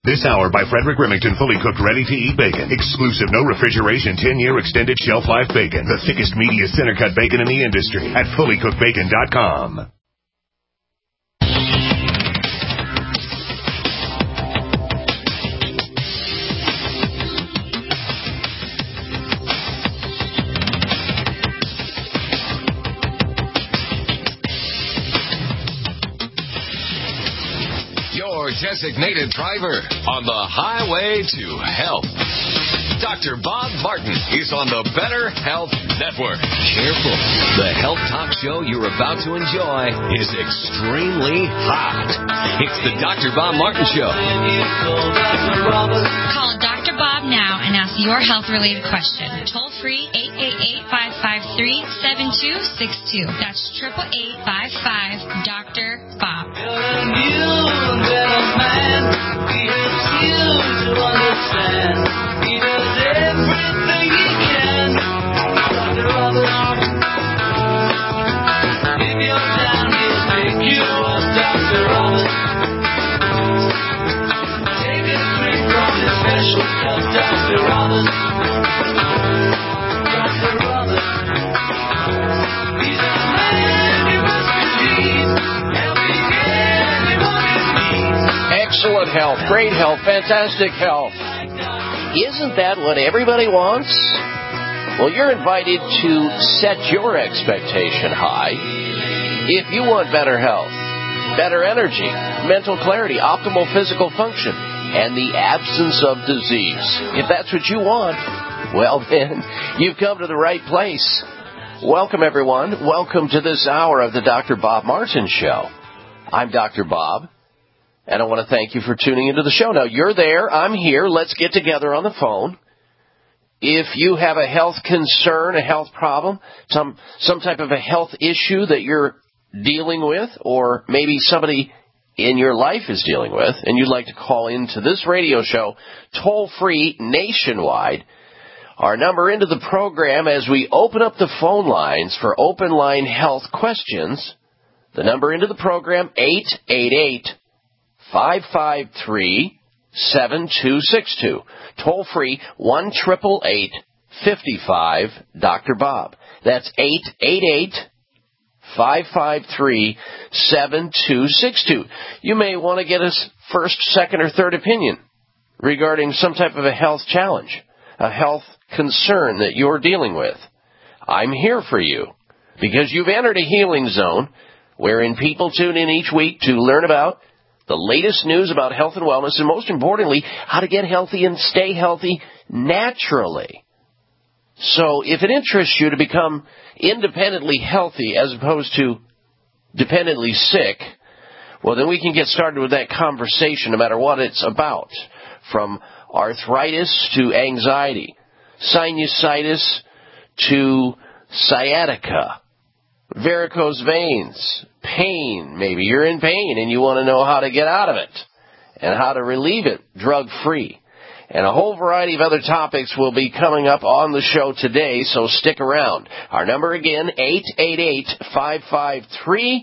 This hour by Frederick Remington, fully cooked, ready-to-eat bacon. Exclusive, no refrigeration, 10-year extended shelf life bacon. The thickest, meatiest center-cut bacon in the industry at fullycookedbacon.com. Designated driver on the highway to health. Dr. Bob Martin is on the Better Health Network. Careful. The health talk show you're about to enjoy is extremely hot. It's the Dr. Bob Martin Show. Call Dr. Bob now and ask your health-related question. Toll free 888-553-7262. That's 888-55 Dr. Bob. Excellent health, great health, fantastic health. Isn't that what everybody wants? Well, you're invited to set your expectation high. If you want better health, better energy, mental clarity, optimal physical function, and the absence of disease, if that's what you want, well then, you've come to the right place. Welcome, everyone. Welcome to this hour of the Dr. Bob Martin Show. I'm Dr. Bob. And I want to thank you for tuning into the show. Now, you're there. I'm here. Let's get together on the phone. If you have a health concern, a health problem, some type of a health issue that you're dealing with, or maybe somebody in your life is dealing with, and you'd like to call into this radio show, toll-free nationwide, our number into the program as we open up the phone lines for open line health questions, the number into the program, 888-553-7262. Toll free 1-888-55 Dr. Bob. That's 888-553-7262. You may want to get a first, second, or third opinion regarding some type of a health challenge, a health concern that you're dealing with. I'm here for you because you've entered a healing zone wherein people tune in each week to learn about the latest news about health and wellness, and most importantly, how to get healthy and stay healthy naturally. So if it interests you to become independently healthy as opposed to dependently sick, well, then we can get started with that conversation no matter what it's about, from arthritis to anxiety, sinusitis to sciatica, varicose veins, pain. Maybe you're in pain and you want to know how to get out of it and how to relieve it drug-free. And a whole variety of other topics will be coming up on the show today, so stick around. Our number again, 888-553-7262,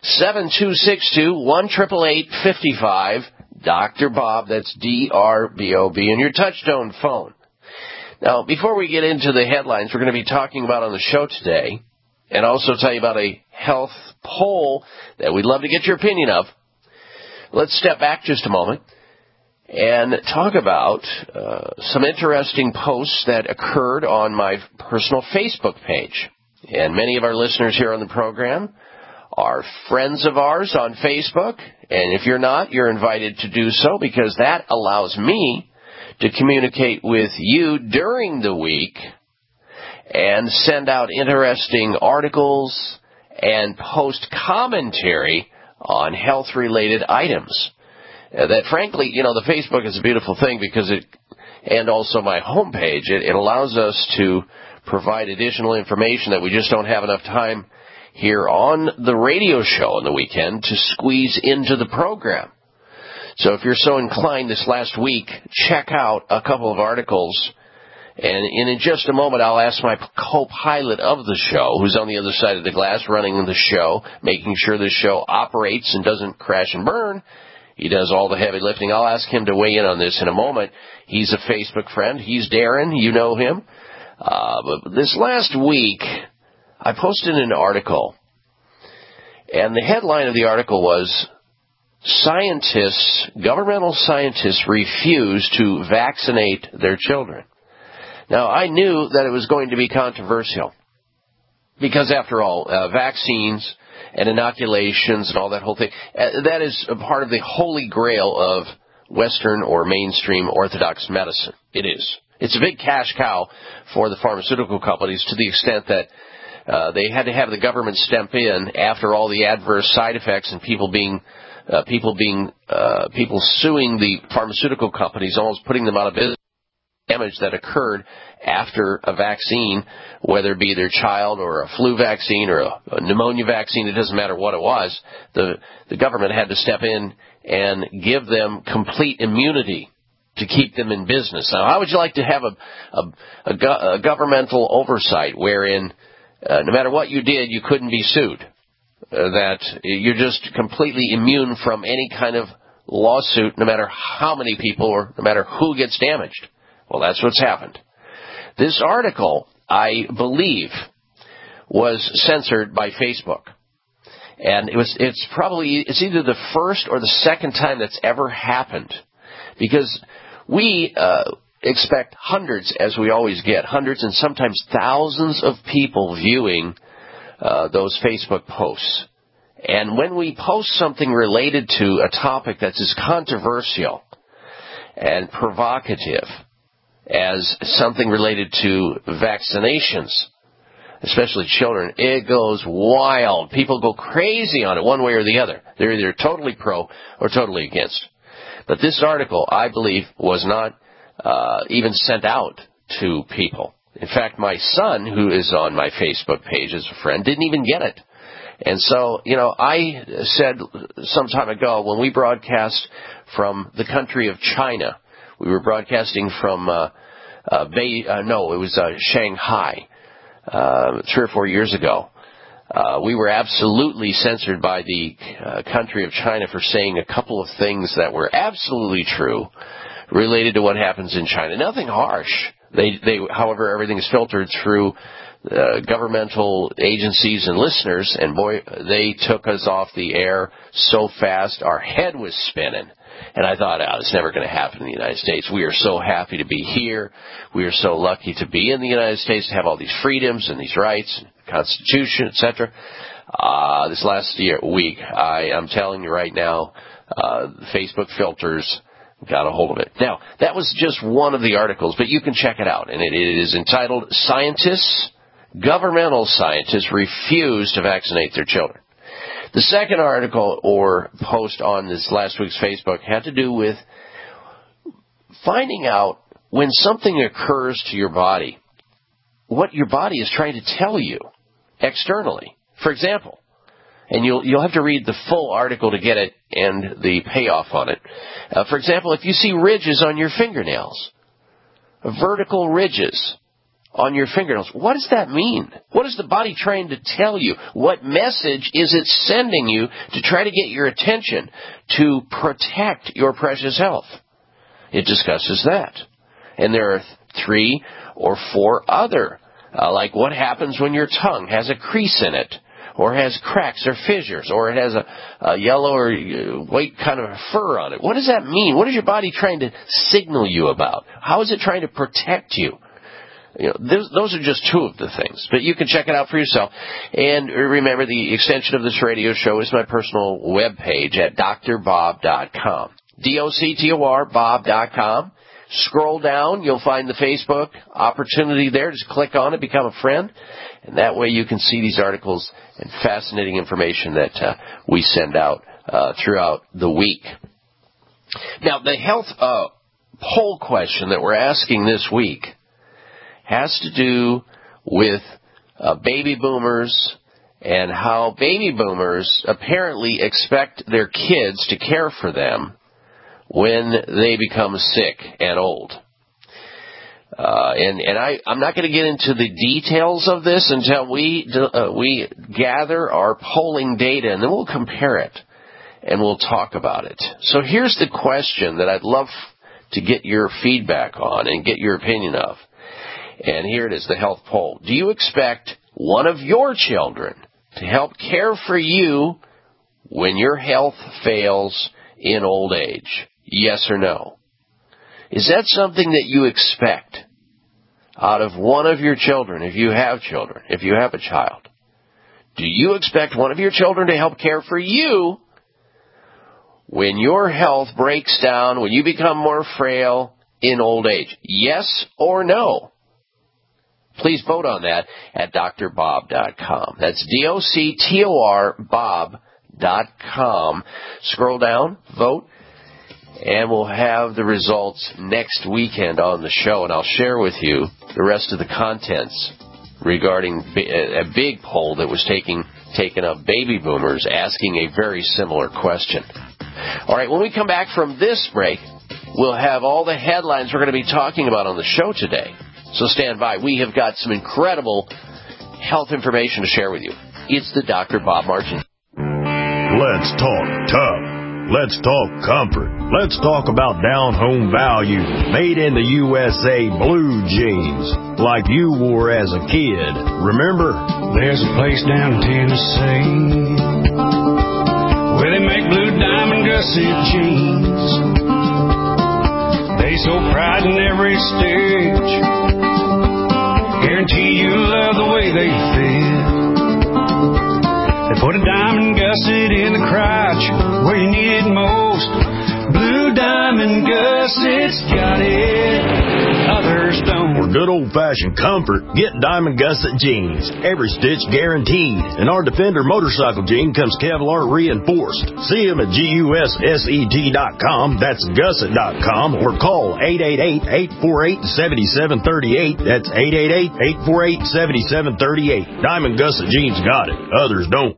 1-888-55 Dr. Bob. That's D-R-B-O-B, and your touchtone phone. Now, before we get into the headlines we're going to be talking about on the show today, and also tell you about a health poll that we'd love to get your opinion of, let's step back just a moment and talk about some interesting posts that occurred on my personal Facebook page. And many of our listeners here on the program are friends of ours on Facebook. And if you're not, you're invited to do so, because that allows me to communicate with you during the week and send out interesting articles and post commentary on health-related items. That, frankly, the Facebook is a beautiful thing because and also my homepage, it allows us to provide additional information that we just don't have enough time here on the radio show on the weekend to squeeze into the program. So if you're so inclined this last week, check out a couple of articles. And in just a moment, I'll ask my co-pilot of the show, who's on the other side of the glass running the show, making sure the show operates and doesn't crash and burn, He does all the heavy lifting. I'll ask him to weigh in on this in a moment. He's a Facebook friend. He's Darren. You know him. But this last week, I posted an article, and the headline of the article was, governmental scientists refuse to vaccinate their children. Now, I knew that it was going to be controversial because, after all, vaccines and inoculations and all that whole thing, that is a part of the holy grail of Western or mainstream Orthodox medicine. It is. It's a big cash cow for the pharmaceutical companies to the extent that they had to have the government step in after all the adverse side effects and people suing the pharmaceutical companies, almost putting them out of business. Damage that occurred after a vaccine, whether it be their child or a flu vaccine or a pneumonia vaccine, it doesn't matter what it was, the government had to step in and give them complete immunity to keep them in business. Now, how would you like to have a governmental oversight wherein no matter what you did, you couldn't be sued? That you're just completely immune from any kind of lawsuit, no matter how many people or no matter who gets damaged. Well, that's what's happened. This article, I believe, was censored by Facebook. And it's either the first or the second time that's ever happened. Because we expect hundreds, as we always get, hundreds and sometimes thousands of people viewing those Facebook posts. And when we post something related to a topic that's as controversial and provocative as something related to vaccinations, especially children, it goes wild. People go crazy on it one way or the other. They're either totally pro or totally against. But this article, I believe, was not even sent out to people. In fact, my son, who is on my Facebook page as a friend, didn't even get it. And so, I said some time ago when we broadcast from the country of China, we were broadcasting from Shanghai 3 or 4 years ago. We were absolutely censored by the country of China for saying a couple of things that were absolutely true related to what happens in China. Nothing harsh. However, everything is filtered through governmental agencies and listeners, and boy, they took us off the air so fast our head was spinning. And I thought, it's never going to happen in the United States. We are so happy to be here. We are so lucky to be in the United States, to have all these freedoms and these rights, and Constitution, etc. This last week, I'm telling you right now, Facebook filters got a hold of it. Now, that was just one of the articles, but you can check it out. And it is entitled, Governmental Scientists Refuse to Vaccinate Their Children. The second article or post on this last week's Facebook had to do with finding out when something occurs to your body, what your body is trying to tell you externally. For example, and you'll have to read the full article to get it and the payoff on it. For example, if you see ridges on your fingernails, vertical ridges on your fingernails, what does that mean? What is the body trying to tell you? What message is it sending you to try to get your attention to protect your precious health? It discusses that. And there are 3 or 4 other, like what happens when your tongue has a crease in it, or has cracks or fissures, or it has a yellow or white kind of fur on it. What does that mean? What is your body trying to signal you about? How is it trying to protect you? Those are just 2 of the things, but you can check it out for yourself. And remember, the extension of this radio show is my personal web page at drbob.com. DOCTOR, Bob.com. Scroll down, you'll find the Facebook opportunity there. Just click on it, become a friend, and that way you can see these articles and fascinating information that we send out throughout the week. Now, the health poll question that we're asking this week has to do with baby boomers and how baby boomers apparently expect their kids to care for them when they become sick and old. I'm not going to get into the details of this until we gather our polling data, and then we'll compare it. and we'll talk about it. So here's the question that I'd love to get your feedback on and get your opinion of. And here it is, the health poll. Do you expect one of your children to help care for you when your health fails in old age? Yes or no? Is that something that you expect out of one of your children, if you have children, if you have a child? Do you expect one of your children to help care for you when your health breaks down, when you become more frail in old age? Yes or no? Please vote on that at drbob.com. That's DOCTOR Bob.com. Scroll down, vote, and we'll have the results next weekend on the show, and I'll share with you the rest of the contents regarding a big poll that was taken of baby boomers asking a very similar question. All right, when we come back from this break, we'll have all the headlines we're going to be talking about on the show today. So stand by. We have got some incredible health information to share with you. It's the Dr. Bob Martin. Let's talk tough. Let's talk comfort. Let's talk about down-home value, made in the USA blue jeans, like you wore as a kid. Remember? There's a place down in Tennessee where they make blue diamond gusset jeans. They so pride in every stitch, guarantee you love the way they fit. They put a diamond gusset in the crotch where you need it most. Blue diamond gussets got it, others don't. For good old-fashioned comfort, get Diamond Gusset jeans. Every stitch guaranteed. And our Defender motorcycle jean comes Kevlar reinforced. See them at GUSSET.com. That's Gusset.com. Or call 888-848-7738. That's 888-848-7738. Diamond Gusset jeans got it. Others don't.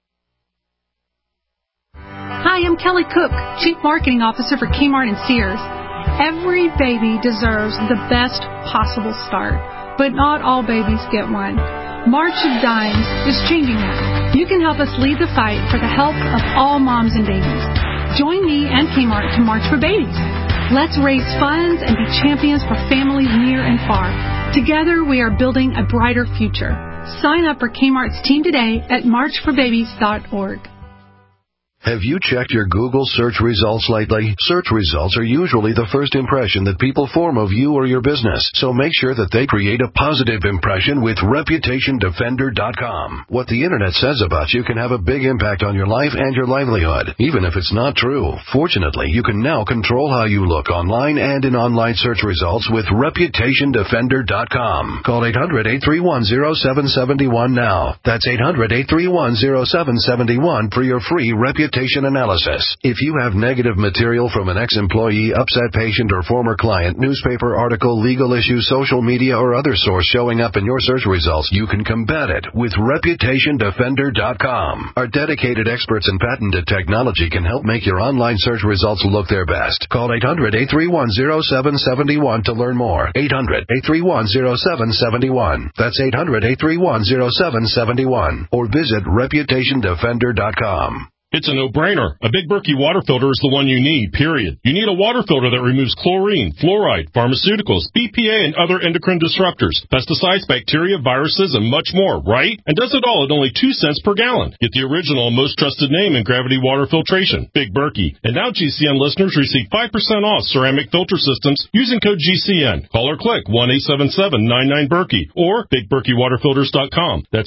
Hi, I'm Kelly Cook, Chief Marketing Officer for Kmart and Sears. Every baby deserves the best possible start, but not all babies get one. March of Dimes is changing that. You can help us lead the fight for the health of all moms and babies. Join me and Kmart to March for Babies. Let's raise funds and be champions for families near and far. Together, we are building a brighter future. Sign up for Kmart's team today at marchforbabies.org. Have you checked your Google search results lately? Search results are usually the first impression that people form of you or your business, so make sure that they create a positive impression with ReputationDefender.com. What the Internet says about you can have a big impact on your life and your livelihood, even if it's not true. Fortunately, you can now control how you look online and in online search results with ReputationDefender.com. Call 800-831-0771 now. That's 800-831-0771 for your free reputation analysis. If you have negative material from an ex-employee, upset patient, or former client, newspaper article, legal issue, social media, or other source showing up in your search results, you can combat it with ReputationDefender.com. Our dedicated experts in patented technology can help make your online search results look their best. Call 800-831-0771 to learn more. 800-831-0771. That's 800-831-0771. Or visit ReputationDefender.com. It's a no-brainer. A Big Berkey water filter is the one you need, period. You need a water filter that removes chlorine, fluoride, pharmaceuticals, BPA, and other endocrine disruptors, pesticides, bacteria, viruses, and much more, right? And does it all at only 2 cents per gallon. Get the original and most trusted name in gravity water filtration, Big Berkey. And now GCN listeners receive 5% off ceramic filter systems using code GCN. Call or click 1-877-99-BERKEY or BigBerkeyWaterFilters.com. That's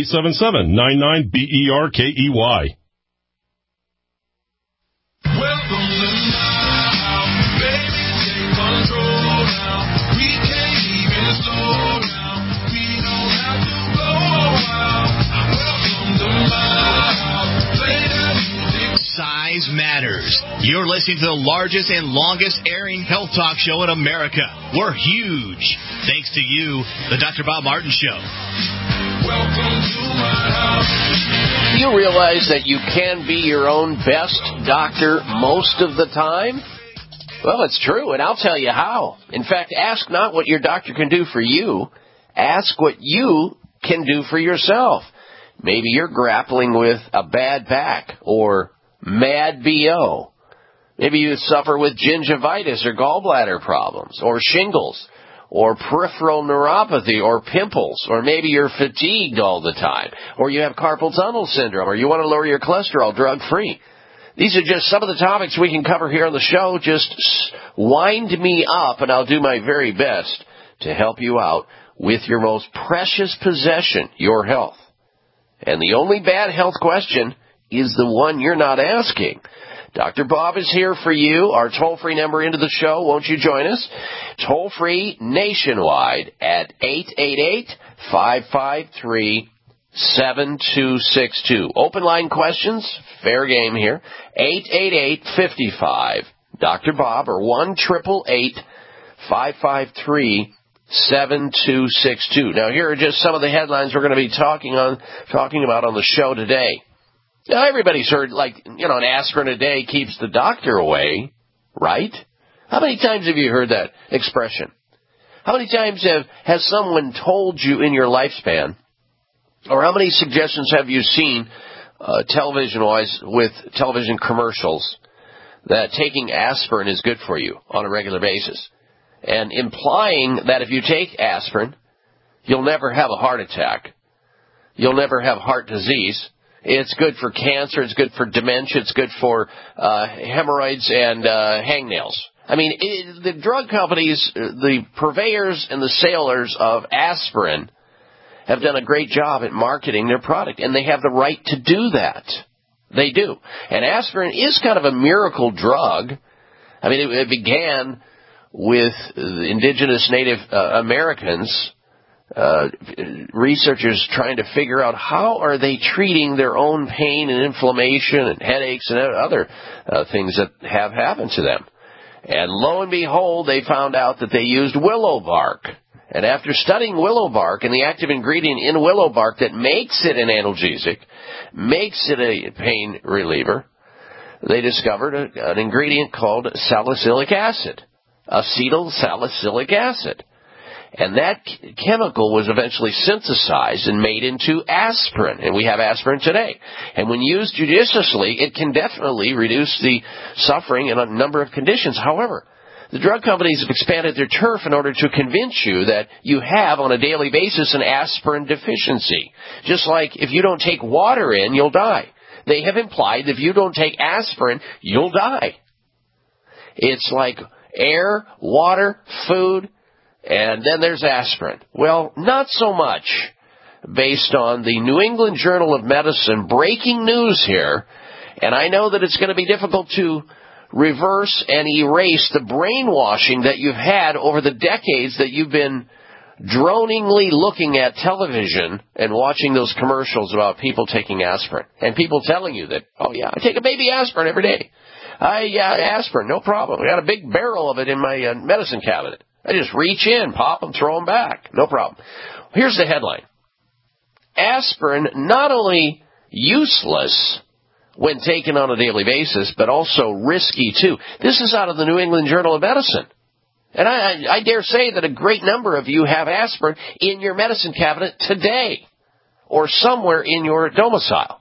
1-877-99-BERKEY. Welcome to my house, baby, take control now. We can't even slow down. We don't have to go wild. Welcome to my house, play that music. Size matters. You're listening to the largest and longest airing health talk show in America. We're huge. Thanks to you, the Dr. Bob Martin Show. Welcome to my house. Do you realize that you can be your own best doctor most of the time? Well, it's true, and I'll tell you how. In fact, ask not what your doctor can do for you. Ask what you can do for yourself. Maybe you're grappling with a bad back or mad BO. Maybe you suffer with gingivitis or gallbladder problems or shingles or peripheral neuropathy or pimples, or maybe you're fatigued all the time, or you have carpal tunnel syndrome, or you want to lower your cholesterol drug-free. These are just some of the topics we can cover here on the show. Just wind me up, and I'll do my very best to help you out with your most precious possession, your health. And the only bad health question is the one you're not asking. Dr. Bob is here for you. Our toll-free number into the show. Won't you join us? Toll-free nationwide at 888-553-7262. Open line questions. Fair game here. 888-55. Dr. Bob or 1-888-553-7262. Now, here are just some of the headlines we're going to be talking about on the show today. Now, everybody's heard, an aspirin a day keeps the doctor away, right? How many times have you heard that expression? How many times has someone told you in your lifespan, or how many suggestions have you seen television-wise with television commercials that taking aspirin is good for you on a regular basis, and implying that if you take aspirin, you'll never have a heart attack, you'll never have heart disease. It's good for cancer. It's good for dementia. It's good for hemorrhoids and hangnails. I mean, the drug companies, the purveyors and the sellers of aspirin have done a great job at marketing their product, and they have the right to do that. They do. And aspirin is kind of a miracle drug. I mean, it began with indigenous Native Americans, researchers trying to figure out how are they treating their own pain and inflammation and headaches and other things that have happened to them. And lo and behold, they found out that they used willow bark. And after studying willow bark and the active ingredient in willow bark that makes it an analgesic, makes it a pain reliever, they discovered an ingredient called salicylic acid, acetyl salicylic acid. And that chemical was eventually synthesized and made into aspirin, and we have aspirin today. And when used judiciously, it can definitely reduce the suffering in a number of conditions. However, the drug companies have expanded their turf in order to convince you that you have, on a daily basis, an aspirin deficiency. Just like if you don't take water in, you'll die. They have implied that if you don't take aspirin, you'll die. It's like air, water, food, and then there's aspirin. Well, not so much, based on the New England Journal of Medicine breaking news here. And I know that it's going to be difficult to reverse and erase the brainwashing that you've had over the decades that you've been droningly looking at television and watching those commercials about people taking aspirin. And people telling you that, oh yeah, I take a baby aspirin every day. Aspirin, no problem. I got a big barrel of it in my medicine cabinet. I just reach in, pop them, throw them back. No problem. Here's the headline. Aspirin, not only useless when taken on a daily basis, but also risky too. This is out of the New England Journal of Medicine. And I dare say that a great number of you have aspirin in your medicine cabinet today or somewhere in your domicile.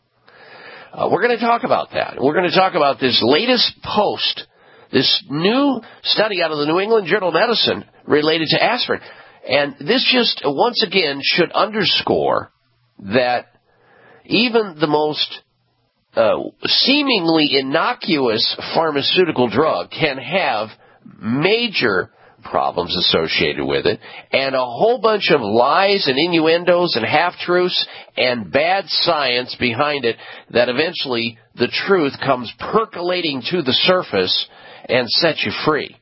We're going to talk about that. We're going to talk about this latest post, this new study out of the New England Journal of Medicine related to aspirin. And this just, once again, should underscore that even the most seemingly innocuous pharmaceutical drug can have major problems associated with it, and a whole bunch of lies and innuendos and half-truths and bad science behind it that eventually the truth comes percolating to the surface and sets you free.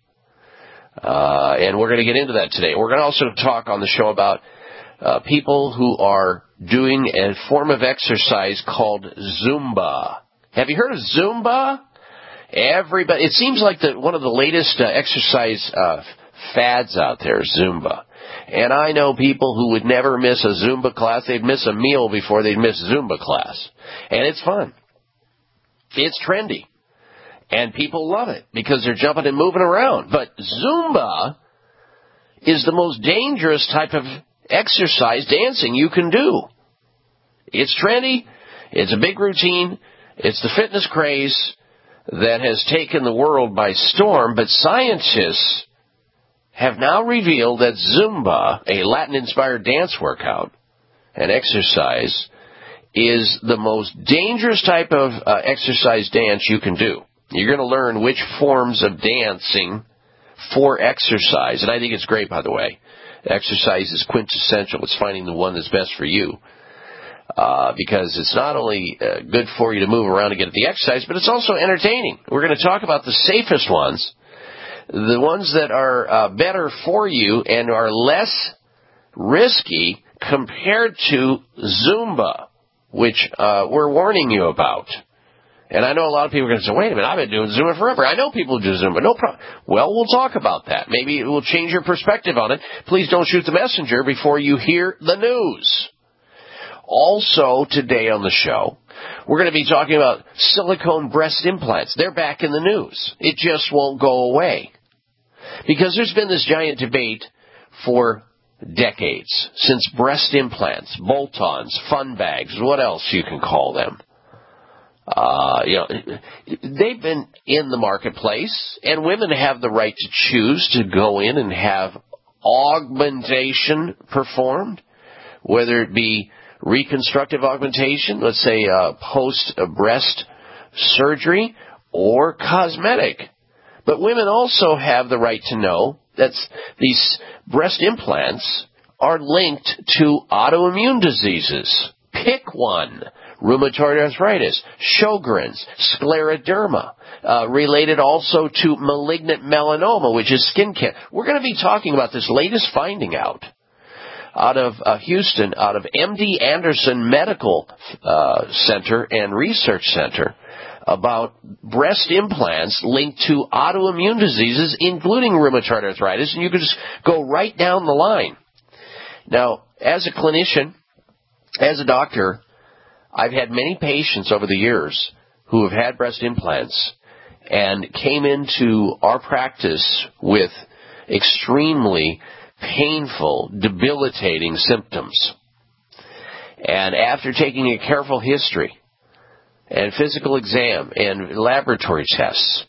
And we're going to get into that today. We're going to also talk on the show about people who are doing a form of exercise called Zumba. Have you heard of Zumba? Everybody, it seems like one of the latest exercise fads out there, Zumba. And I know people who would never miss a Zumba class. They'd miss a meal before they'd miss Zumba class. And it's fun. It's trendy. And people love it because they're jumping and moving around. But Zumba is the most dangerous type of exercise dancing you can do. It's trendy. It's a big routine. It's the fitness craze that has taken the world by storm, but scientists have now revealed that Zumba, a Latin-inspired dance workout and exercise, is the most dangerous type of exercise dance you can do. You're going to learn which forms of dancing for exercise, and I think it's great, by the way. Exercise is quintessential. It's finding the one that's best for you. Because it's not only good for you to move around and get the exercise, but it's also entertaining. We're going to talk about the safest ones, the ones that are better for you and are less risky compared to Zumba, which we're warning you about. And I know a lot of people are going to say, wait a minute, I've been doing Zumba forever. I know people do Zumba. No problem. Well, we'll talk about that. Maybe it will change your perspective on it. Please don't shoot the messenger before you hear the news. Also, today on the show, we're going to be talking about silicone breast implants. They're back in the news. It just won't go away. Because there's been this giant debate for decades, since breast implants, bolt-ons, fun bags, what else you can call them. They've been in the marketplace, and women have the right to choose to go in and have augmentation performed, whether it be reconstructive augmentation, let's say post-breast surgery, or cosmetic. But women also have the right to know that these breast implants are linked to autoimmune diseases. Pick one. Rheumatoid arthritis, Sjogren's, scleroderma, related also to malignant melanoma, which is skin cancer. We're going to be talking about this latest finding out of Houston, out of MD Anderson Medical Center and Research Center, about breast implants linked to autoimmune diseases, including rheumatoid arthritis, and you can just go right down the line. Now, as a clinician, as a doctor, I've had many patients over the years who have had breast implants and came into our practice with extremely painful, debilitating symptoms. And after taking a careful history and physical exam and laboratory tests,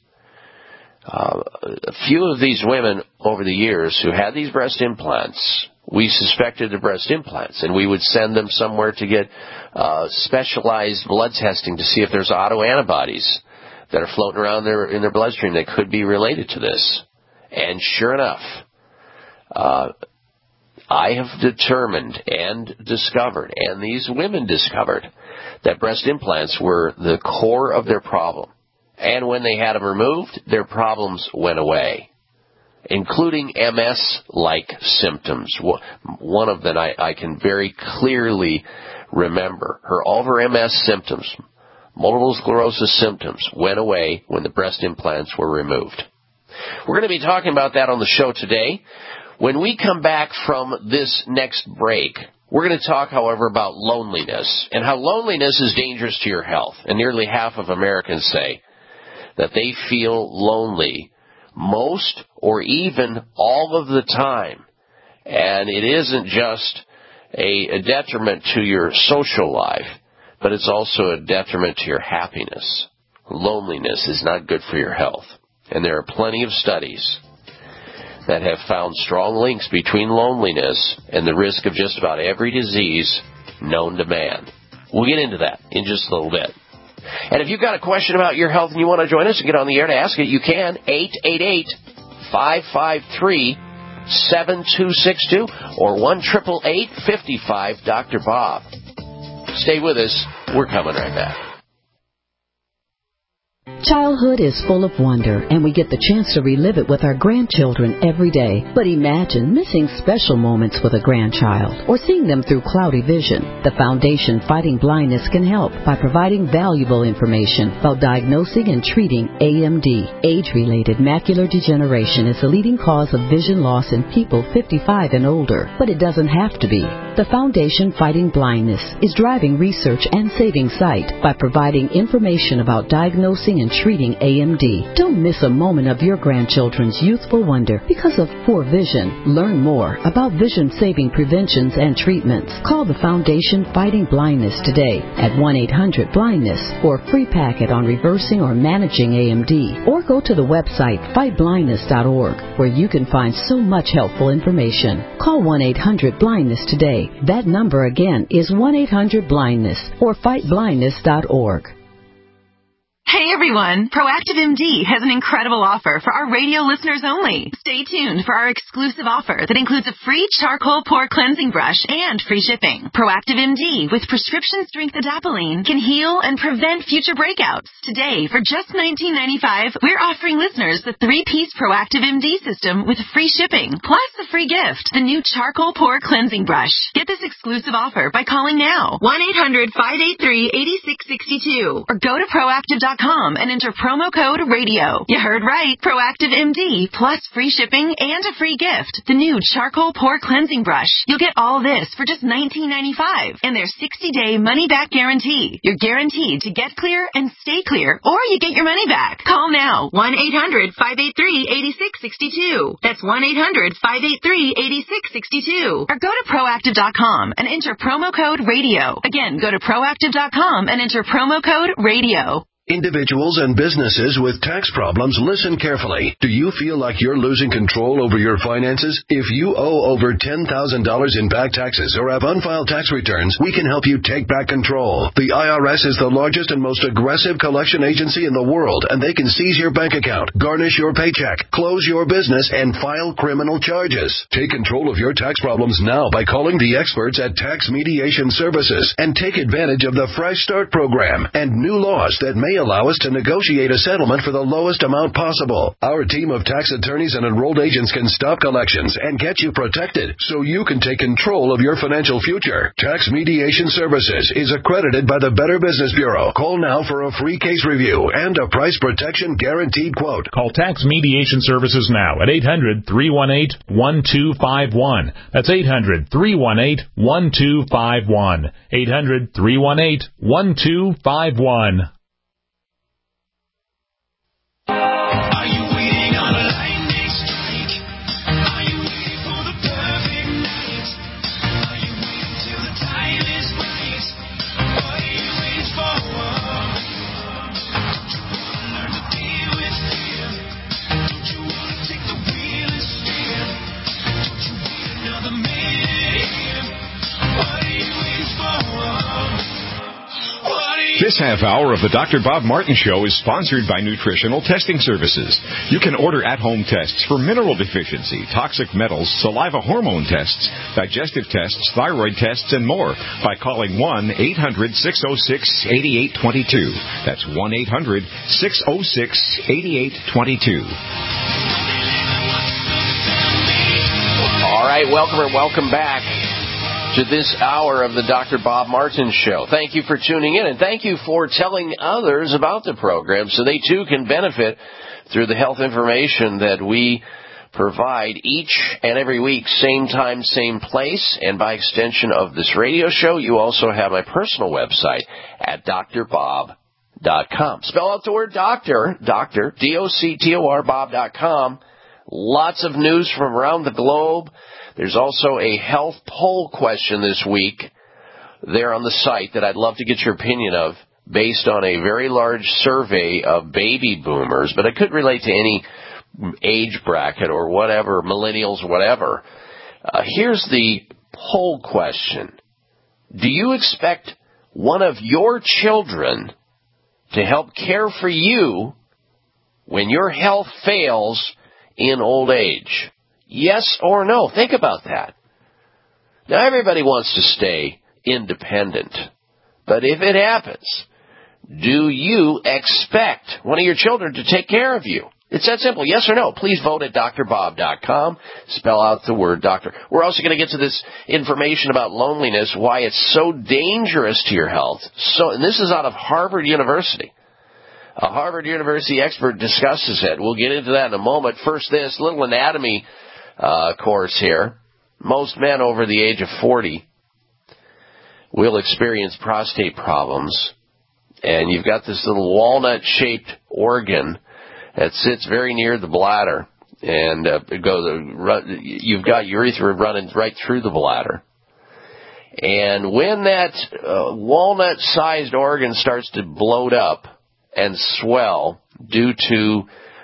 a few of these women over the years who had these breast implants, we suspected the breast implants, and we would send them somewhere to get specialized blood testing to see if there's autoantibodies that are floating around in their bloodstream that could be related to this. And sure enough, I have determined and discovered, and these women discovered, that breast implants were the core of their problem. And when they had them removed, their problems went away, including MS-like symptoms. One of them I can very clearly remember. All of her MS symptoms, multiple sclerosis symptoms, went away when the breast implants were removed. We're going to be talking about that on the show today. When we come back from this next break, we're going to talk, however, about loneliness and how loneliness is dangerous to your health. And nearly half of Americans say that they feel lonely most or even all of the time. And it isn't just a detriment to your social life, but it's also a detriment to your happiness. Loneliness is not good for your health. And there are plenty of studies that have found strong links between loneliness and the risk of just about every disease known to man. We'll get into that in just a little bit. And if you've got a question about your health and you want to join us and get on the air to ask it, you can. 888-553-7262 or 1-888-55-Dr. Bob. Stay with us. We're coming right back. Childhood is full of wonder, and we get the chance to relive it with our grandchildren every day. But imagine missing special moments with a grandchild or seeing them through cloudy vision. The Foundation Fighting Blindness can help by providing valuable information about diagnosing and treating AMD. Age-related macular degeneration is the leading cause of vision loss in people 55 and older, but it doesn't have to be. The Foundation Fighting Blindness is driving research and saving sight by providing information about diagnosing and treating AMD. Don't miss a moment of your grandchildren's youthful wonder because of poor vision. Learn more about vision-saving preventions and treatments. Call the Foundation Fighting Blindness today at 1-800-BLINDNESS for a free packet on reversing or managing AMD. Or go to the website fightblindness.org where you can find so much helpful information. Call 1-800-BLINDNESS today. That number again is 1-800-BLINDNESS or fightblindness.org. Hey everyone, Proactive MD has an incredible offer for our radio listeners only. Stay tuned for our exclusive offer that includes a free charcoal pore cleansing brush and free shipping. Proactive MD with prescription strength adapalene can heal and prevent future breakouts. Today, for just $19.95, we're offering listeners the 3-piece Proactive MD system with free shipping, plus a free gift, the new charcoal pore cleansing brush. Get this exclusive offer by calling now, 1-800-583-8662, or go to proactive.com and enter promo code RADIO. You heard right. Proactive MD plus free shipping and a free gift, the new charcoal pore cleansing brush. You'll get all this for just $19.95 and their 60-day money-back guarantee. You're guaranteed to get clear and stay clear, or you get your money back. Call now, 1-800-583-8662. That's 1-800-583-8662. Or go to proactive.com and enter promo code RADIO. Again, go to proactive.com and enter promo code RADIO. Individuals and businesses with tax problems, listen carefully. Do you feel like you're losing control over your finances? If you owe over $10,000 in back taxes or have unfiled tax returns, we can help you take back control. The IRS is the largest and most aggressive collection agency in the world, and they can seize your bank account, garnish your paycheck, close your business, and file criminal charges. Take control of your tax problems now by calling the experts at Tax Mediation Services and take advantage of the Fresh Start program and new laws that may allow us to negotiate a settlement for the lowest amount possible. Our team of tax attorneys and enrolled agents can stop collections and get you protected so you can take control of your financial future. Tax Mediation Services is accredited by the Better Business Bureau. Call now for a free case review and a price protection guaranteed quote. Call Tax Mediation Services now at 800-318-1251. That's 800-318-1251. 800-318-1251. Are you waiting on a lightning strike? Are you waiting for the perfect night? Are you waiting till the time is right? What are you waiting for? Don't you want to learn to deal with fear? Don't you want to take the wheel and steer? Don't you wait another minute here? What are you waiting for? This half hour of the Dr. Bob Martin Show is sponsored by Nutritional Testing Services. You can order at-home tests for mineral deficiency, toxic metals, saliva hormone tests, digestive tests, thyroid tests, and more by calling 1-800-606-8822. That's 1-800-606-8822. All right, welcome back to this hour of the Dr. Bob Martin Show. Thank you for tuning in, and thank you for telling others about the program so they too can benefit through the health information that we provide each and every week, same time, same place, and by extension of this radio show, you also have my personal website at drbob.com. Spell out the word doctor, D-O-C-T-O-R, Bob.com. Lots of news from around the globe. There's also a health poll question this week there on the site that I'd love to get your opinion of based on a very large survey of baby boomers, but it could relate to any age bracket or whatever, millennials, whatever. Here's the poll question. Do you expect one of your children to help care for you when your health fails in old age? Yes or no? Think about that. Now, everybody wants to stay independent. But if it happens, do you expect one of your children to take care of you? It's that simple. Yes or no? Please vote at drbob.com. Spell out the word doctor. We're also going to get to this information about loneliness, why it's so dangerous to your health. And this is out of Harvard University. A Harvard University expert discusses it. We'll get into that in a moment. First, this little anatomy course here. Most men over the age of 40 will experience prostate problems and you've got this little walnut-shaped organ that sits very near the bladder, and you've got urethra running right through the bladder. And when that walnut-sized organ starts to bloat up and swell due to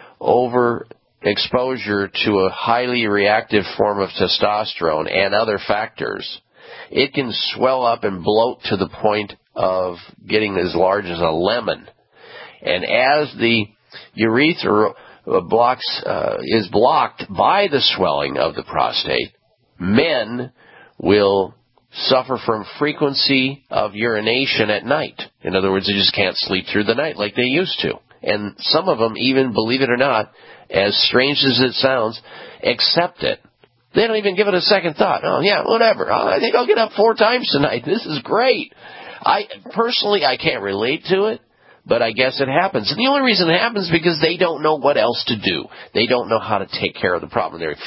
overexposure to a highly reactive form of testosterone and other factors, it can swell up and bloat to the point of getting as large as a lemon. And as the urethra is blocked by the swelling of the prostate, men will suffer from frequency of urination at night. In other words, they just can't sleep through the night like they used to. And some of them even, believe it or not, as strange as it sounds, accept it. They don't even give it a second thought. Oh, yeah, whatever. I think I'll get up 4 times tonight. This is great. Personally, I can't relate to it, but I guess it happens. And the only reason it happens is because they don't know what else to do. They don't know how to take care of the problem. They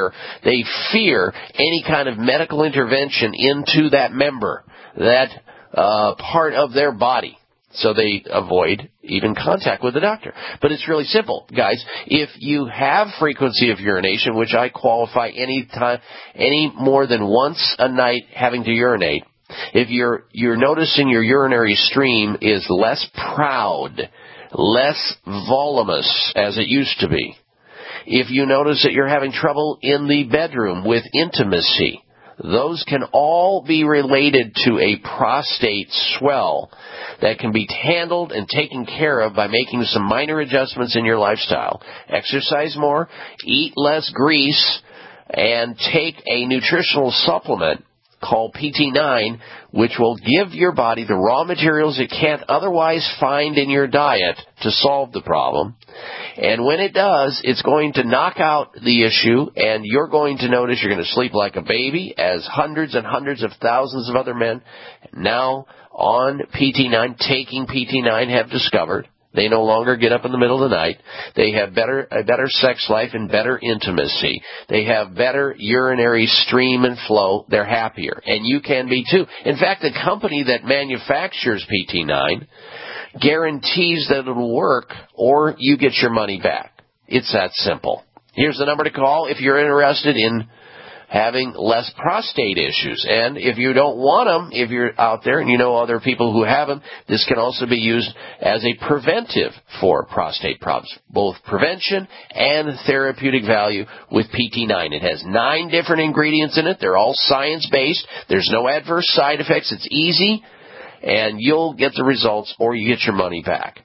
fear any kind of medical intervention into that member, that part of their body. So they avoid even contact with the doctor. But it's really simple, guys. If you have frequency of urination, which I qualify any more than once a night having to urinate, if you're noticing your urinary stream is less proud, less voluminous as it used to be, if you notice that you're having trouble in the bedroom with intimacy, those can all be related to a prostate swell that can be handled and taken care of by making some minor adjustments in your lifestyle. Exercise more, eat less grease, and take a nutritional supplement called PT9, which will give your body the raw materials it can't otherwise find in your diet to solve the problem. And when it does, it's going to knock out the issue, and you're going to notice you're going to sleep like a baby, as hundreds and hundreds of thousands of other men now on PT9, taking PT9, have discovered. They no longer get up in the middle of the night. They have a better sex life and better intimacy. They have better urinary stream and flow. They're happier. And you can be too. In fact, the company that manufactures PT9 guarantees that it'll work, or you get your money back. It's that simple. Here's the number to call if you're interested in having less prostate issues. And if you don't want them, if you're out there and you know other people who have them, this can also be used as a preventive for prostate problems, both prevention and therapeutic value with PT9. It has 9 different ingredients in it. They're all science-based. There's no adverse side effects. It's easy, and you'll get the results or you get your money back.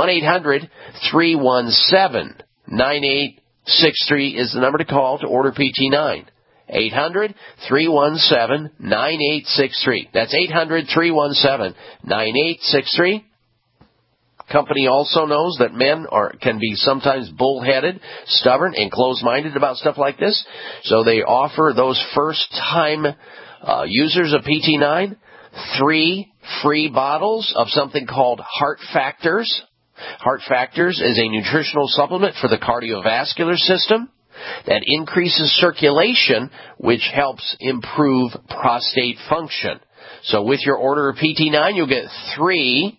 1-800-317-9863 is the number to call to order PT9. 800-317-9863. That's 800-317-9863. Company also knows that men can be sometimes bullheaded, stubborn, and closed-minded about stuff like this. So they offer those first-time users of PT9 3 free bottles of something called Heart Factors. Heart Factors is a nutritional supplement for the cardiovascular system that increases circulation, which helps improve prostate function. So with your order of PT9, you'll get 3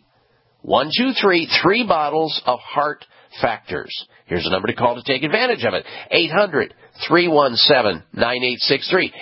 bottles of Heart Factors. Here's a number to call to take advantage of it. 800-317-9863.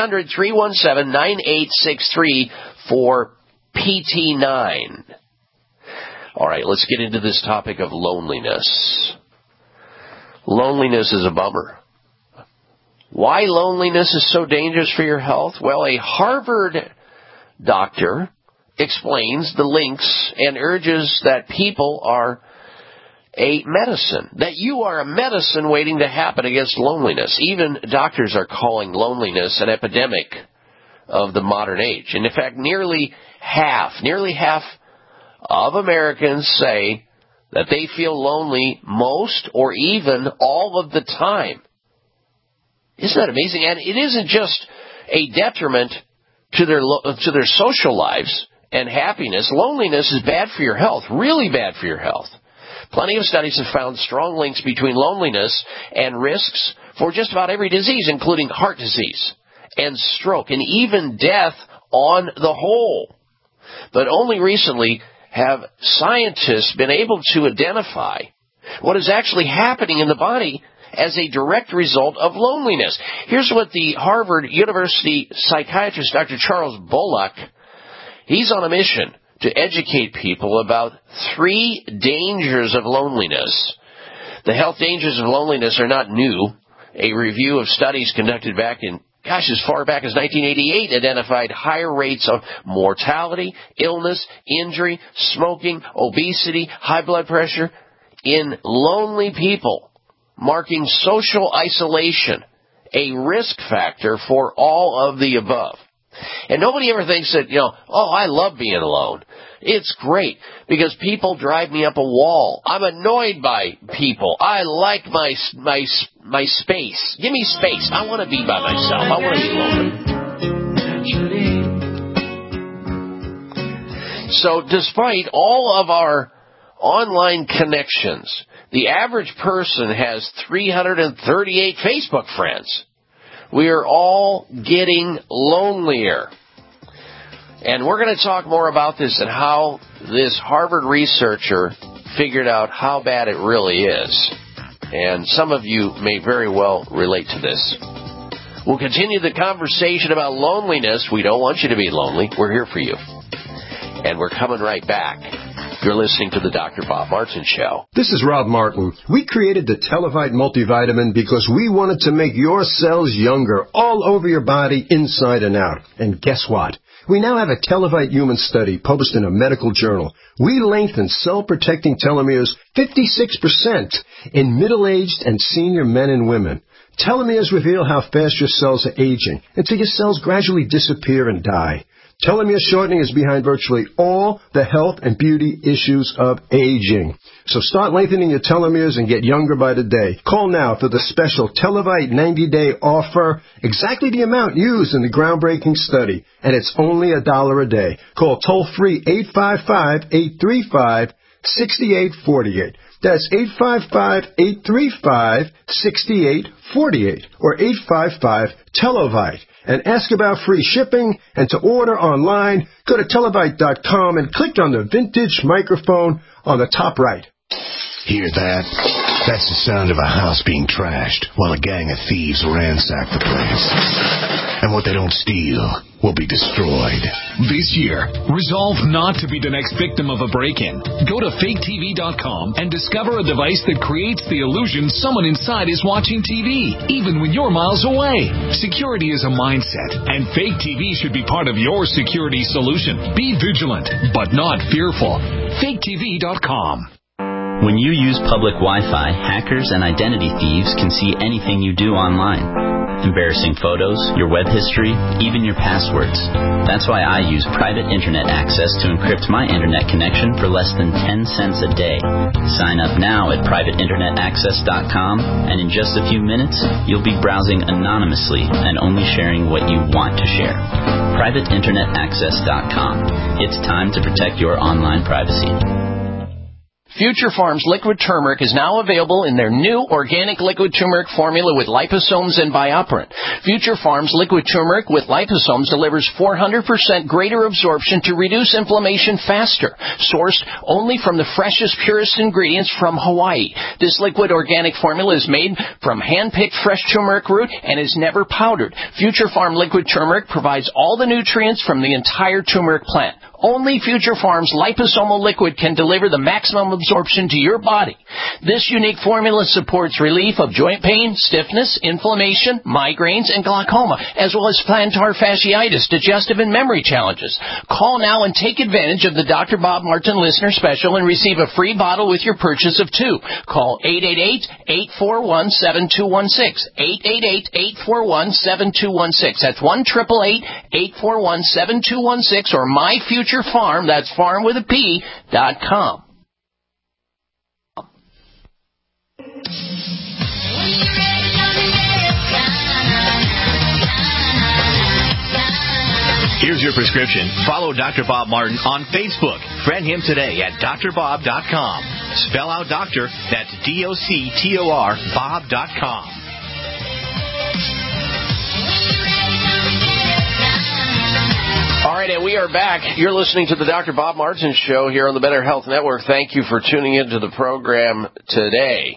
800-317-9863 for PT9. All right, let's get into this topic of loneliness. Loneliness is a bummer. Why loneliness is so dangerous for your health? Well, a Harvard doctor explains the links and urges that people are a medicine, that you are a medicine waiting to happen against loneliness. Even doctors are calling loneliness an epidemic of the modern age. And in fact, nearly half of Americans say that they feel lonely most or even all of the time. Isn't that amazing? And it isn't just a detriment to their social lives and happiness. Loneliness is bad for your health, really bad for your health. Plenty of studies have found strong links between loneliness and risks for just about every disease, including heart disease and stroke and even death on the whole. But only recently have scientists been able to identify what is actually happening in the body as a direct result of loneliness. Here's what the Harvard University psychiatrist, Dr. Charles Bullock, he's on a mission to educate people about 3 dangers of loneliness. The health dangers of loneliness are not new. A review of studies conducted back in, as far back as 1988 identified higher rates of mortality, illness, injury, smoking, obesity, high blood pressure in lonely people, marking social isolation a risk factor for all of the above. And nobody ever thinks that, I love being alone. It's great because people drive me up a wall. I'm annoyed by people. I like my space. Give me space. I want to be by myself. I want to be lonely. So despite all of our online connections, the average person has 338 Facebook friends. We are all getting lonelier. And we're going to talk more about this and how this Harvard researcher figured out how bad it really is. And some of you may very well relate to this. We'll continue the conversation about loneliness. We don't want you to be lonely. We're here for you. And we're coming right back. You're listening to the Dr. Bob Martin Show. This is Rob Martin. We created the Televite multivitamin because we wanted to make your cells younger all over your body, inside and out. And guess what? We now have a Televite human study published in a medical journal. We lengthen cell-protecting telomeres 56% in middle-aged and senior men and women. Telomeres reveal how fast your cells are aging until your cells gradually disappear and die. Telomere shortening is behind virtually all the health and beauty issues of aging. So start lengthening your telomeres and get younger by the day. Call now for the special Televite 90-day offer, exactly the amount used in the groundbreaking study, and it's only $1 a day. Call toll-free 855-835-6848. That's 855-835-6848 or 855-TELEVITE. And ask about free shipping, and to order online, go to televite.com and click on the vintage microphone on the top right. Hear that? That's the sound of a house being trashed while a gang of thieves ransack the place. And what they don't steal will be destroyed. This year, resolve not to be the next victim of a break-in. Go to faketv.com and discover a device that creates the illusion someone inside is watching TV, even when you're miles away. Security is a mindset, and Fake TV should be part of your security solution. Be vigilant, but not fearful. faketv.com. When you use public Wi-Fi, hackers and identity thieves can see anything you do online. Embarrassing photos, your web history, even your passwords. That's why I use private internet access to encrypt my internet connection for less than 10 cents a day. Sign up now at privateinternetaccess.com, and in just a few minutes, you'll be browsing anonymously and only sharing what you want to share. privateinternetaccess.com. It's time to protect your online privacy. Future Farms liquid turmeric is now available in their new organic liquid turmeric formula with liposomes and bioperine. Future Farms liquid turmeric with liposomes delivers 400% greater absorption to reduce inflammation faster. Sourced only from the freshest, purest ingredients from Hawaii. This liquid organic formula is made from hand-picked fresh turmeric root and is never powdered. Future Farm liquid turmeric provides all the nutrients from the entire turmeric plant. Only Future Farms liposomal liquid can deliver the maximum absorption to your body. This unique formula supports relief of joint pain, stiffness, inflammation, migraines, and glaucoma, as well as plantar fasciitis, digestive and memory challenges. Call now and take advantage of the Dr. Bob Martin listener special and receive a free bottle with your purchase of 2. Call 888-841-7216. 888-841-7216. That's 1-888-841-7216 or myfuturefarm, that's farm with a P.com. Here's your prescription. Follow Dr. Bob Martin on Facebook. Friend him today at drbob.com. Spell out doctor, that's D-O-C-T-O-R, bob.com. All right, and we We are back. You're listening to the Dr. Bob Martin Show here on the Better Health Network. Thank you for tuning into the program today.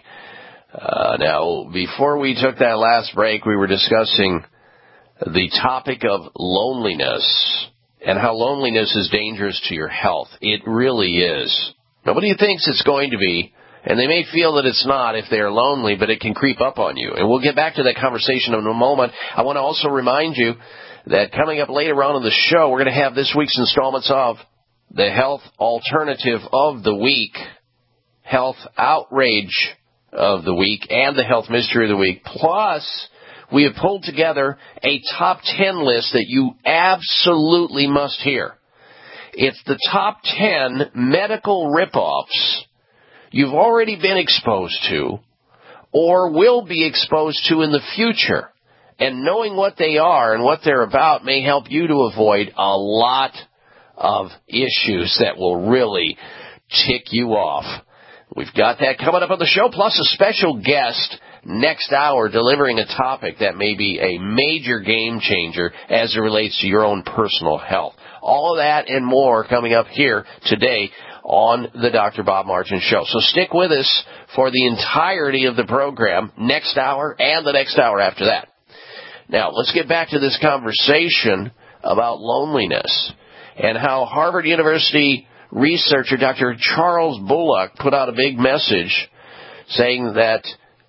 Now, before we took that last break, we were discussing the topic of loneliness and how loneliness is dangerous to your health. It really is. Nobody thinks it's going to be, and they may feel that it's not if they're lonely, but it can creep up on you. And we'll get back to that conversation in a moment. I want to also remind you that coming up later on in the show, we're going to have this week's installments of the Health Alternative of the Week, Health Outrage of the Week, and the Health Mystery of the Week. Plus, we have pulled together a top 10 list that you absolutely must hear. It's the top 10 medical ripoffs you've already been exposed to or will be exposed to in the future. And knowing what they are and what they're about may help you to avoid a lot of issues that will really tick you off. We've got that coming up on the show, plus a special guest next hour delivering a topic that may be a major game changer as it relates to your own personal health. All of that and more coming up here today on the Dr. Bob Martin Show. So stick with us for the entirety of the program next hour and the next hour after that. Now, let's get back to this conversation about loneliness and how Harvard University researcher Dr. Charles Bullock put out a big message saying that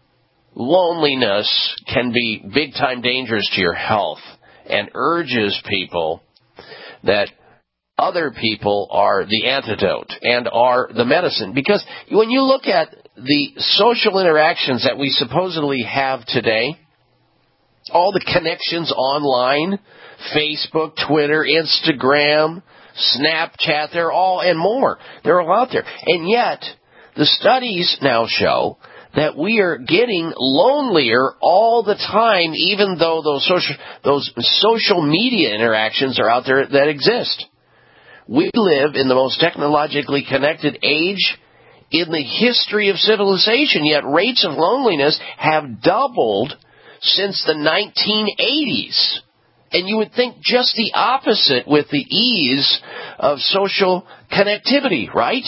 loneliness can be big-time dangerous to your health and urges people that other people are the antidote and are the medicine. Because when you look at the social interactions that we supposedly have today, all the connections online, Facebook, Twitter, Instagram, Snapchat, they're all, and more. They're all out there. And yet, the studies now show that we are getting lonelier all the time, even though those social media interactions are out there that exist. We live in the most technologically connected age in the history of civilization, yet rates of loneliness have doubled since the 1980s. And you would think just the opposite with the ease of social connectivity, right?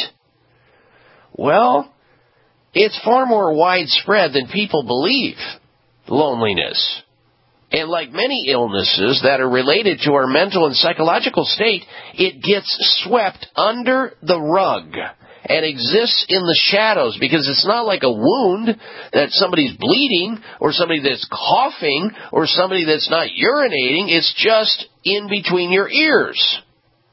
Well, it's far more widespread than people believe, loneliness. And like many illnesses that are related to our mental and psychological state, it gets swept under the rug and exists in the shadows, because it's not like a wound that somebody's bleeding or somebody that's coughing or somebody that's not urinating. It's just in between your ears.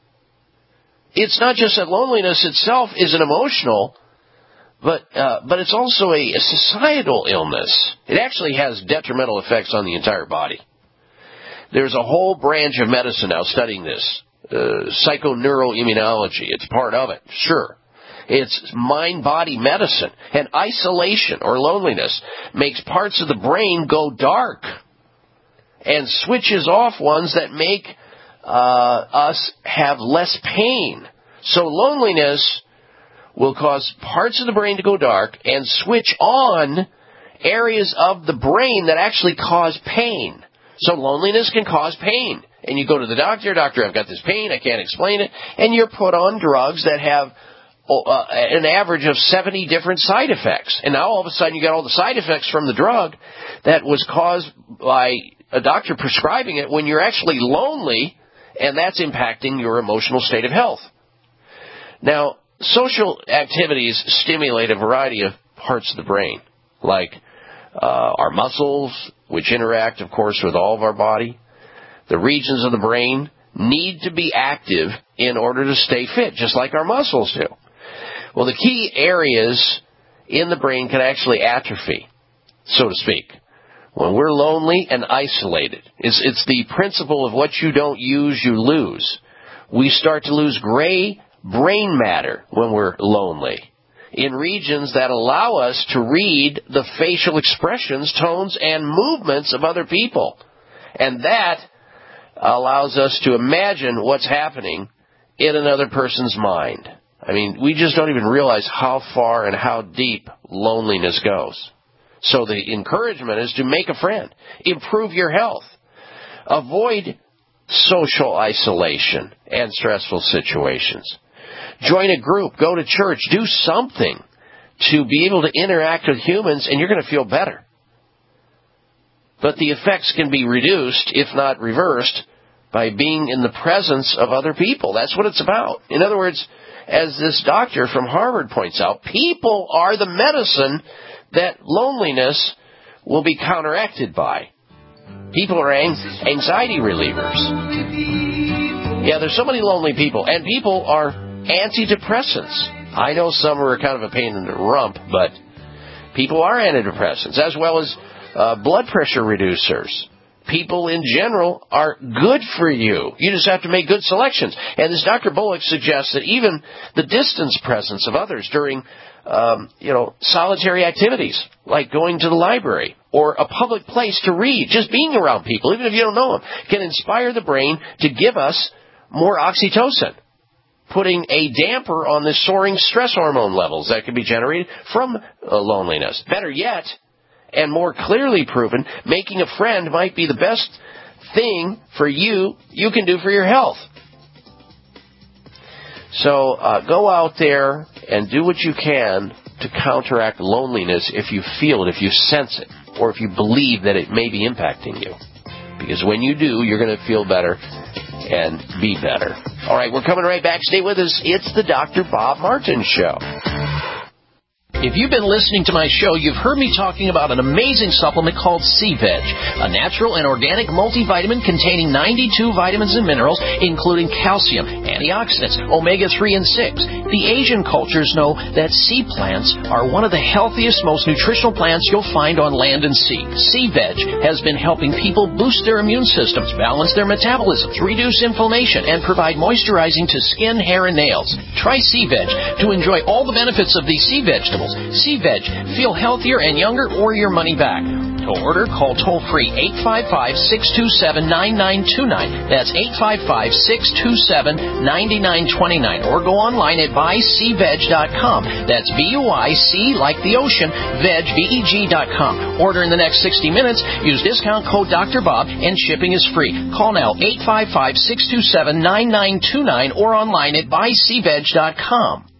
It's not just that loneliness itself is an emotional, but it's also a societal illness. It actually has detrimental effects on the entire body. There's a whole branch of medicine now studying this, psychoneuroimmunology. It's part of it, sure. It's mind-body medicine. And isolation or loneliness makes parts of the brain go dark and switches off ones that make us have less pain. So loneliness will cause parts of the brain to go dark and switch on areas of the brain that actually cause pain. So loneliness can cause pain. And you go to the doctor, I've got this pain, I can't explain it, and you're put on drugs that have an average of 70 different side effects. And now all of a sudden you got all the side effects from the drug that was caused by a doctor prescribing it when you're actually lonely, and that's impacting your emotional state of health. Now, social activities stimulate a variety of parts of the brain, like our muscles, which interact, of course, with all of our body. The regions of the brain need to be active in order to stay fit, just like our muscles do. Well, the key areas in the brain can actually atrophy, so to speak, when we're lonely and isolated. It's the principle of what you don't use, you lose. We start to lose gray brain matter when we're lonely in regions that allow us to read the facial expressions, tones, and movements of other people. And that allows us to imagine what's happening in another person's mind. I mean, we just don't even realize how far and how deep loneliness goes. So the encouragement is to make a friend, improve your health, avoid social isolation and stressful situations. Join a group, go to church, do something to be able to interact with humans, and you're going to feel better. But the effects can be reduced, if not reversed, by being in the presence of other people. That's what it's about. In other words, as this doctor from Harvard points out, people are the medicine that loneliness will be counteracted by. People are anxiety relievers. Yeah, there's so many lonely people, and people are antidepressants. I know some are kind of a pain in the rump, but people are antidepressants, as well as blood pressure reducers. People in general are good for you. You just have to make good selections. And as Dr. Bullock suggests that even the distance presence of others during, solitary activities, like going to the library or a public place to read, just being around people, even if you don't know them, can inspire the brain to give us more oxytocin, putting a damper on the soaring stress hormone levels that can be generated from loneliness. Better yet, and more clearly proven, making a friend might be the best thing for you can do for your health. So go out there and do what you can to counteract loneliness if you feel it, if you sense it, or if you believe that it may be impacting you. Because when you do, you're going to feel better and be better. All right, we're coming right back. Stay with us. It's the Dr. Bob Martin Show. If you've been listening to my show, you've heard me talking about an amazing supplement called C-Veg, a natural and organic multivitamin containing 92 vitamins and minerals, including calcium, antioxidants, omega-3 and 6. The Asian cultures know that sea plants are one of the healthiest, most nutritional plants you'll find on land and sea. C-Veg has been helping people boost their immune systems, balance their metabolisms, reduce inflammation, and provide moisturizing to skin, hair, and nails. Try C-Veg to enjoy all the benefits of these sea vegetables. C-Veg. Feel healthier and younger or your money back. To order, call toll-free 855-627-9929. That's 855-627-9929. Or go online at buycveg.com. That's B-U-I-C like the ocean, veg, V-E-G.com. Order in the next 60 minutes. Use discount code Dr. Bob and shipping is free. Call now 855-627-9929 or online at buycveg.com.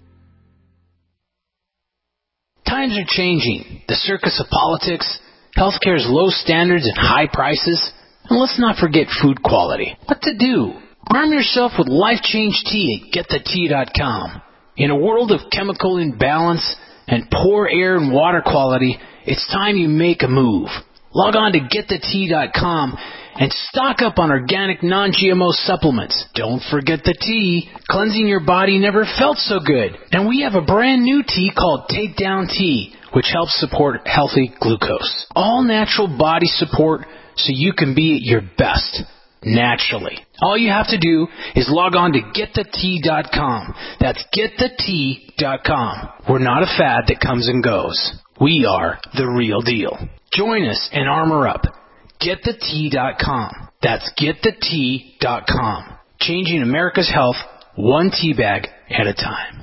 Times are changing. The circus of politics, healthcare's low standards and high prices, and let's not forget food quality. What to do? Arm yourself with Life Change Tea at GetTheTea.com. In a world of chemical imbalance and poor air and water quality, it's time you make a move. Log on to GetTheTea.com and stock up on organic non-GMO supplements. Don't forget the tea. Cleansing your body never felt so good. And we have a brand new tea called Takedown Tea, which helps support healthy glucose. All natural body support so you can be at your best, naturally. All you have to do is log on to GetTheTea.com. That's GetTheTea.com. We're not a fad that comes and goes. We are the real deal. Join us and armor up. GetTheTea.com. That's GetTheTea.com. Changing America's health one tea bag at a time.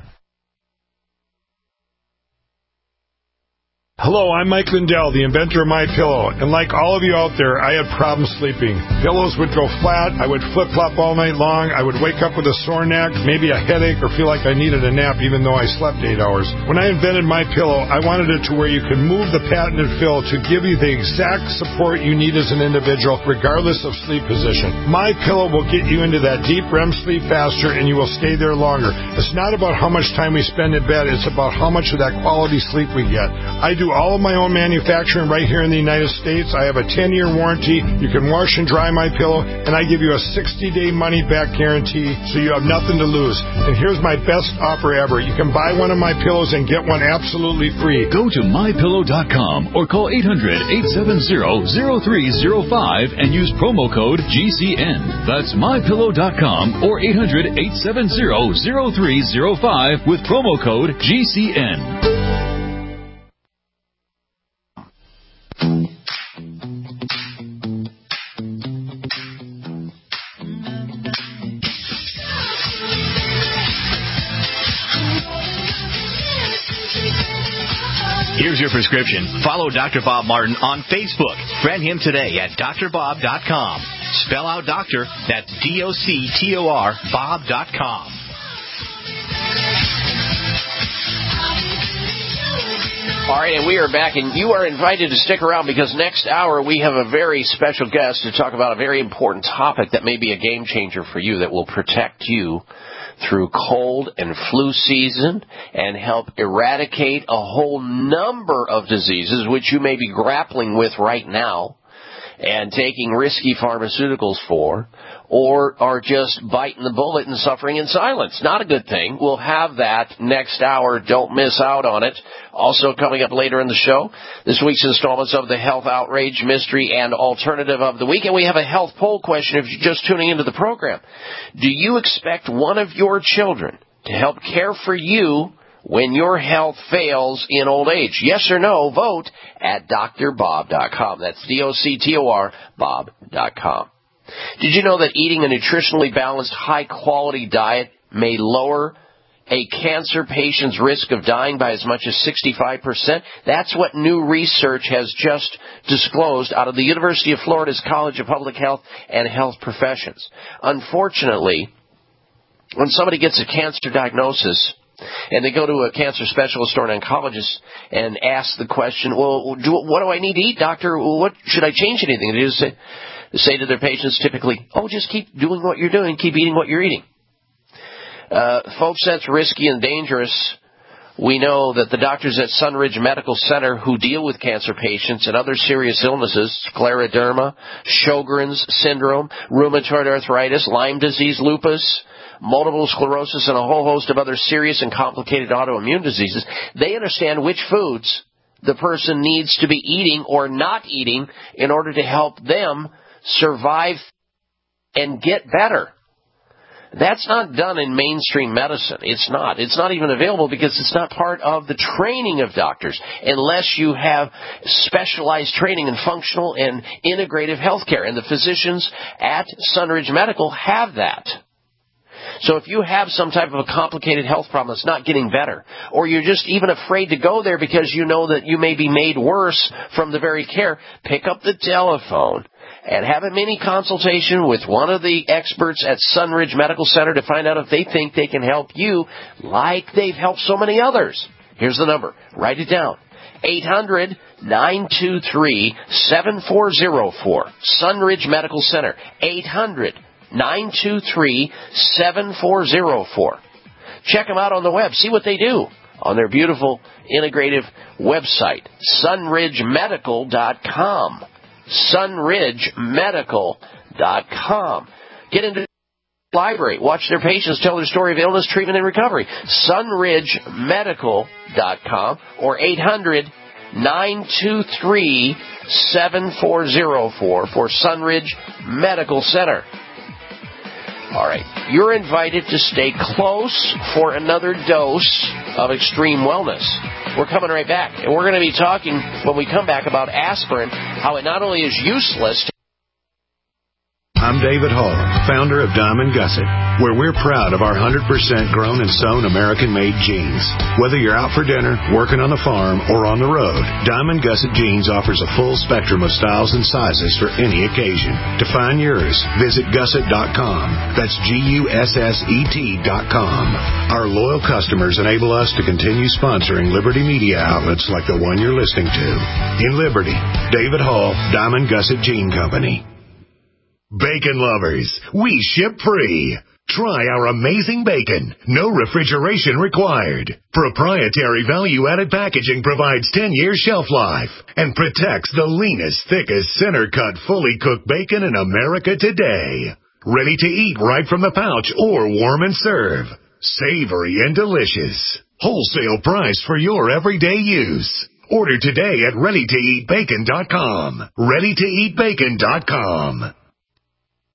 Hello, I'm Mike Lindell, the inventor of MyPillow, and like all of you out there, I had problems sleeping. Pillows would go flat, I would flip-flop all night long, I would wake up with a sore neck, maybe a headache, or feel like I needed a nap even though I slept 8 hours. When I invented MyPillow, I wanted it to where you could move the patented fill to give you the exact support you need as an individual, regardless of sleep position. MyPillow will get you into that deep REM sleep faster, and you will stay there longer. It's not about how much time we spend in bed, it's about how much of that quality sleep we get. I do all of my own manufacturing right here in the United States. I have a 10-year warranty. You can wash and dry my pillow, and I give you a 60-day money-back guarantee, so you have nothing to lose. And here's my best offer ever. You can buy one of my pillows and get one absolutely free. Go to MyPillow.com or call 800-870-0305 and use promo code GCN. That's MyPillow.com or 800-870-0305 with promo code GCN. Here's your prescription. Follow Dr. Bob Martin on Facebook. Friend him today at drbob.com. Spell out doctor, that's DOCTOR, Bob.com. All right, and we are back, and you are invited to stick around because next hour we have a very special guest to talk about a very important topic that may be a game changer for you that will protect you through cold and flu season and help eradicate a whole number of diseases which you may be grappling with right now and taking risky pharmaceuticals for, or are just biting the bullet and suffering in silence. Not a good thing. We'll have that next hour. Don't miss out on it. Also coming up later in the show, this week's installments of the Health Outrage, Mystery, and Alternative of the Week. And we have a health poll question if you're just tuning into the program. Do you expect one of your children to help care for you when your health fails in old age? Yes or no, vote at drbob.com. That's DOCTOR, Bob.com. Did you know that eating a nutritionally balanced, high-quality diet may lower a cancer patient's risk of dying by as much as 65%? That's what new research has just disclosed out of the University of Florida's College of Public Health and Health Professions. Unfortunately, when somebody gets a cancer diagnosis, and they go to a cancer specialist or an oncologist and ask the question, well, what do I need to eat, doctor? What should I change anything? They just say to their patients typically, just keep doing what you're doing, keep eating what you're eating. Folks, that's risky and dangerous. We know that the doctors at Sunridge Medical Center who deal with cancer patients and other serious illnesses, scleroderma, Sjogren's syndrome, rheumatoid arthritis, Lyme disease, lupus, multiple sclerosis, and a whole host of other serious and complicated autoimmune diseases, they understand which foods the person needs to be eating or not eating in order to help them survive and get better. That's not done in mainstream medicine. It's not. It's not even available because it's not part of the training of doctors unless you have specialized training in functional and integrative healthcare. And the physicians at Sunridge Medical have that. So if you have some type of a complicated health problem that's not getting better, or you're just even afraid to go there because you know that you may be made worse from the very care, pick up the telephone and have a mini consultation with one of the experts at Sunridge Medical Center to find out if they think they can help you like they've helped so many others. Here's the number. Write it down. 800-923-7404. Sunridge Medical Center. 800-923-7404. Check them out on the web. See what they do on their beautiful, integrative website, sunridgemedical.com. sunridgemedical.com. Get into the library. Watch their patients tell their story of illness, treatment, and recovery. sunridgemedical.com or 800-923-7404 for Sunridge Medical Center. All right, you're invited to stay close for another dose of extreme wellness. We're coming right back, and we're going to be talking when we come back about aspirin, how it not only is useless. I'm David Hall, founder of Diamond Gusset, where we're proud of our 100% grown and sewn American-made jeans. Whether you're out for dinner, working on the farm, or on the road, Diamond Gusset Jeans offers a full spectrum of styles and sizes for any occasion. To find yours, visit gusset.com. That's GUSSET.com. Our loyal customers enable us to continue sponsoring Liberty media outlets like the one you're listening to. In Liberty, David Hall, Diamond Gusset Jean Company. Bacon lovers, we ship free. Try our amazing bacon. No refrigeration required. Proprietary value-added packaging provides 10-year shelf life and protects the leanest, thickest, center-cut, fully cooked bacon in America today. Ready to eat right from the pouch or warm and serve. Savory and delicious. Wholesale price for your everyday use. Order today at ReadyToEatBacon.com. ReadyToEatBacon.com.